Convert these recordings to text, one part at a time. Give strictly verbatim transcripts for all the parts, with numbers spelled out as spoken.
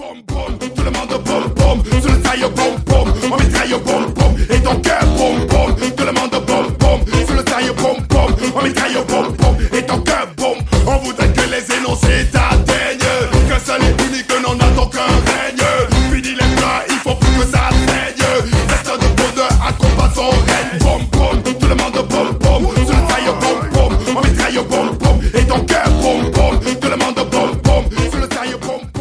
Boum boum, tout le monde boum boum, sur le taille boum boum, on mitraille boum boum, et ton cœur boum boum, tout le monde boum boum, sur le taille boum boum, on mitraille boum boum, et ton cœur boum. On voudrait que les énoncés t'atteignent, qu'un seul et unique nom n'attend qu'un règne. Fini les plats, il faut plus que ça saigne, reste de bonheur à combat son règne. Boum boum, tout le monde boum boum, sur le taille boum boum, on mitraille boum boum, et ton cœur boum boum, tout le monde boum boum, sur le taille boum boum.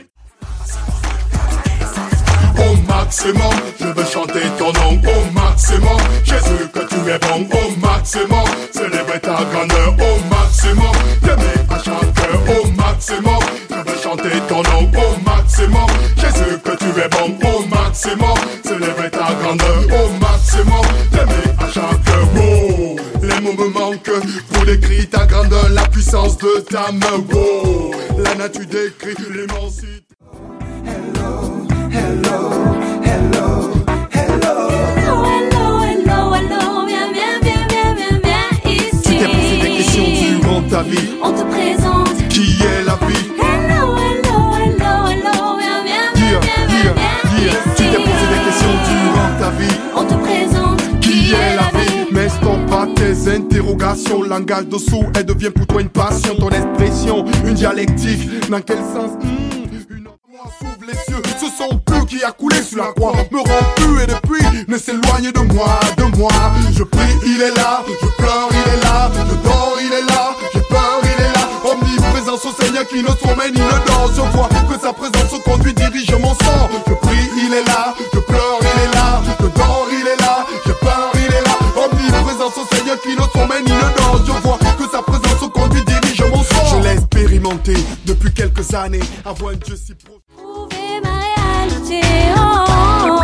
Au maximum, je veux chanter ton nom. Au maximum, Jésus que tu es bon. Au maximum, célébrer ta grandeur. Au maximum, t'aimer à chaque heure. Au maximum, je veux chanter ton nom. Au maximum, Jésus que tu es bon. Au maximum, célébrer ta grandeur. Au maximum, t'aimer à chaque heure. Oh, les mots me manquent pour décrire ta grandeur, la puissance de ta main. Oh, la nature décrit l'immensité. Hello, hello, hello, hello. Hello, hello, hello, hello. Viens, viens, viens, viens, viens, viens ici. Tu t'es posé des questions durant ta vie. On te présente Qui est la vie? Hello, hello, hello, hello. Viens, viens, viens, Yeah, viens, viens, yeah, viens yeah. ici. Tu t'es posé des questions durant ta vie. On te présente Qui est la vie? Mais stop pas tes interrogations. Langage de sourd, elle devient pour toi une passion. Ton expression, une dialectique. Dans quel sens? Hmm, une autre moi s'ouvre les yeux. Ce sont peu qui a coulé sur la croix. Me rend plus et depuis ne s'éloigne de moi, de moi. Je prie, il est là. Je pleure, il est là. Je dors, il est là. J'ai peur, il est là. Omniprésence au Seigneur qui ne sommeille ni ne dort. Je vois que sa présence conduit, dirige mon sang. Je prie, il est là. Je pleure, il est là. Je dors, il est là. J'ai peur, il est là. Omniprésence au Seigneur qui ne sommeille ni ne dort. Je vois que sa présence conduit, dirige mon sang. Je l'ai expérimenté depuis quelques années. Avoir un Dieu si proche. trouver ma réalité. Oh,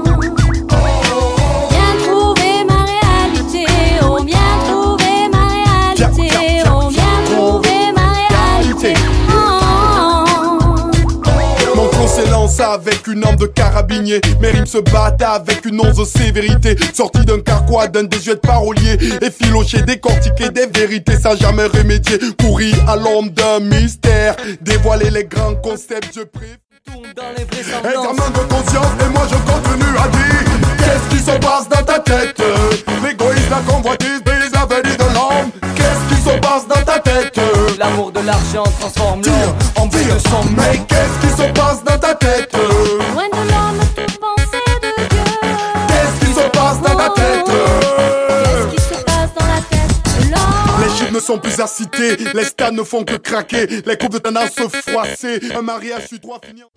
viens trouver ma réalité. Oh, viens trouver ma réalité. Oh, viens trouver ma réalité. Oh. Mon front s'élance avec une arme de carabinier. Mes rimes se battent avec une once de sévérité. Sorti d'un carquois, d'un désuet de parolier. Effiloché, décortiquer des vérités sans jamais remédier. Courir à l'ombre d'un mystère. Dévoiler les grands concepts, je préfère. Dans les vraisemblances. Examen de conscience et moi je continue à dire. Qu'est-ce qui se passe dans ta tête? L'égoïsme, la convoitise, brise la venue de l'homme. Qu'est-ce qui se passe dans ta tête? L'amour de l'argent transforme l'homme en bête de son Mais mec. qu'est-ce qui se passe dans ta tête? Loin de l'homme, toute pensée de Dieu. Qu'est-ce qui se passe dans ta tête? Qu'est-ce qui se passe dans la tête de l'homme? Les chiffres ne sont plus à citer, les stades ne font que craquer, les coupes de tendance se froisser, un mariage sur trois finir.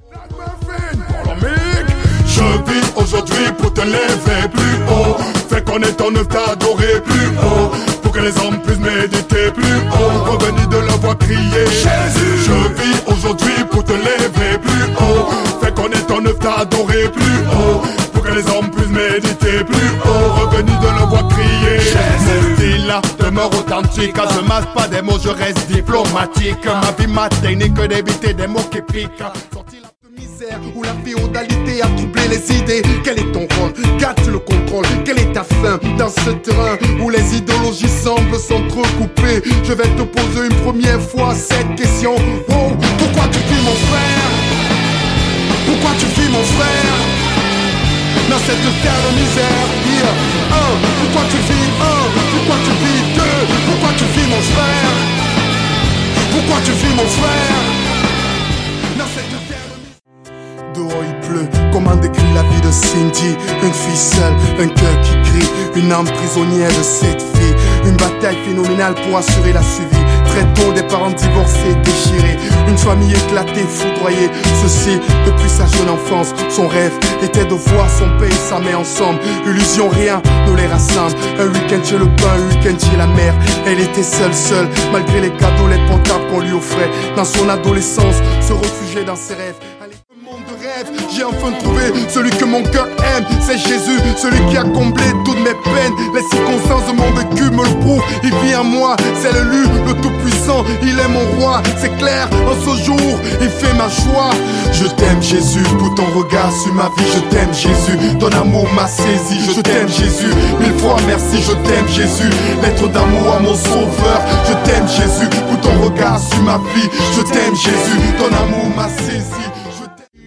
Je vis aujourd'hui pour te lever plus haut. Fais connaître ton œuvre, t'adorer plus haut. Pour que les hommes puissent méditer plus haut. Revenir de leur voix crier Jésus. Je vis aujourd'hui pour te lever plus haut. Fais connaître ton œuvre, t'adorer plus haut. Pour que les hommes puissent méditer plus haut. Revenir de leur voix crier Jésus. Ce style-là demeure authentique. Quand je masse pas des mots, je reste diplomatique. Ma vie, ma technique d'éviter des mots qui piquent. Misère où la féodalité a troublé les idées. Quel est ton rôle? Garde-tu le contrôle? Quelle est ta fin dans ce terrain où les idéologies semblent s'entrecouper? Je vais te poser une première fois cette question. Oh, pourquoi tu vis mon frère? Pourquoi tu vis mon frère? Dans cette terre de misère, yeah. Un, pourquoi tu vis? Un, pourquoi tu vis? Deux, pourquoi tu vis mon frère? Pourquoi tu vis mon frère? Dans cette terre de misère. Dehors il pleut, comment décrire la vie de Cindy? Une fille seule, un cœur qui crie, une âme prisonnière de cette fille. Une bataille phénoménale pour assurer la suivi. Très tôt, des parents divorcés, déchirés. Une famille éclatée, foudroyée. Ceci, depuis sa jeune enfance, son rêve était de voir son père et sa mère ensemble. Illusion, rien ne les rassemble. Un week-end chez le pain, un week-end chez la mère. Elle était seule, seule, malgré les cadeaux, les portables qu'on lui offrait. Dans son adolescence, se réfugier dans ses rêves. J'ai enfin trouvé celui que mon cœur aime, c'est Jésus, celui qui a comblé toutes mes peines. Les circonstances de mon vécu me le prouvent, il vit en moi, c'est le lui, le tout-puissant, il est mon roi, c'est clair, en ce jour, il fait ma joie. Je t'aime Jésus, pour ton regard sur ma vie, je t'aime Jésus, ton amour m'a saisi, je t'aime Jésus, mille fois merci, je t'aime Jésus, lettre d'amour à mon sauveur, je t'aime Jésus, pour ton regard sur ma vie, je t'aime Jésus, ton amour m'a saisi.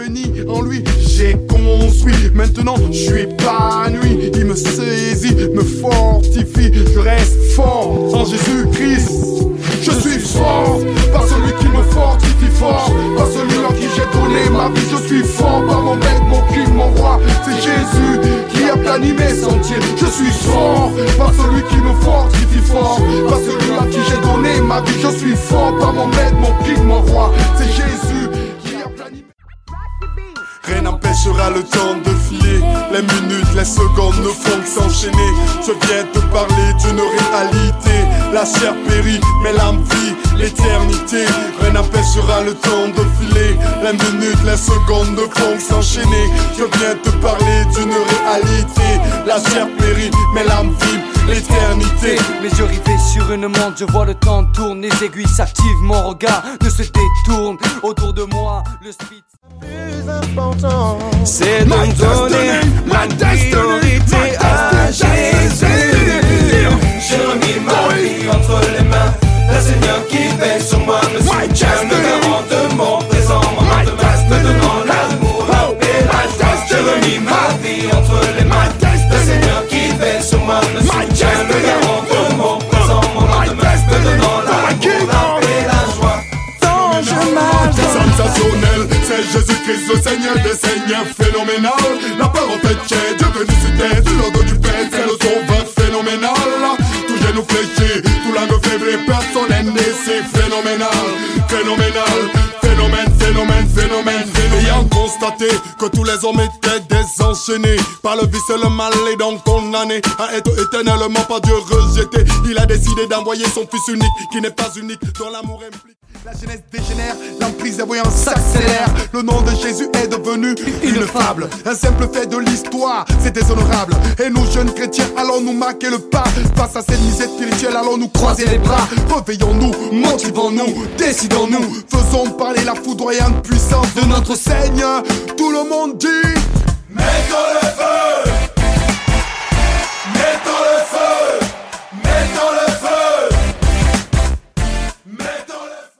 béni, en lui j'ai construit. Maintenant je suis épanoui, il me saisit, me fortifie. Je reste fort en Jésus-Christ. Je suis fort par celui qui me fortifie fort, par celui à qui j'ai donné ma vie. Je suis fort par mon maître, mon King, mon roi. C'est Jésus qui a plani mes sentiers. Je suis fort par celui qui me fortifie fort, par celui à qui j'ai donné ma vie. Je suis fort par mon maître, mon King, mon roi. C'est Jésus qui a plani. Rien n'empêchera le temps de filer. Les minutes, les secondes ne font que s'enchaîner. Je viens te parler d'une réalité. La chair périt, mais l'âme vit l'éternité. Rien n'empêchera le temps de filer. Les minutes, les secondes ne font que s'enchaîner. Je viens te parler d'une réalité. La chair périt, mais l'âme vit l'éternité. Mes yeux rivés sur une montre, je vois le temps tourner. Les aiguilles s'activent, mon regard ne se détourne. Autour de moi, le speed. C'est de me donner ma priorité à Jésus. J'ai remis ma vie entre les mains d'un Seigneur qui veille sur moi, me soutient, me garante mon présent, moment de masse, me donnant l'amour, la paix, la joie. J'ai remis ma vie entre les mains d'un Seigneur qui veille sur moi, me soutient, me garante mon présent, moment de masse, me donnant l'amour, la paix, la joie. Tant je marche sensationnel, c'est Jésus-Christ le Seigneur des Seigneurs, phénoménal. La parole est tienne, Dieu venu sur terre, du logo du Père, c'est le sauveur phénoménal. Tout genou fléchi, tout la ne faible, personne n'est né, c'est phénoménal, phénoménal, phénomène, phénomène, phénomène, phénomène. Ayant constaté que tous les hommes étaient désenchaînés par le vice et le mal et donc condamnés à être éternellement par Dieu rejeté, il a décidé d'envoyer son fils unique, qui n'est pas unique, dont l'amour implique. La jeunesse dégénère, l'emprise des voyants s'accélère. Le nom de Jésus est devenu une fable, un simple fait de l'histoire, c'est déshonorable. Et nous jeunes chrétiens allons nous marquer le pas. Face à cette misère spirituelle allons nous croiser les bras. Réveillons-nous, motivons-nous, décidons-nous. Faisons parler la foudroyante puissance de notre Seigneur. Tout le monde dit: mettons le feu.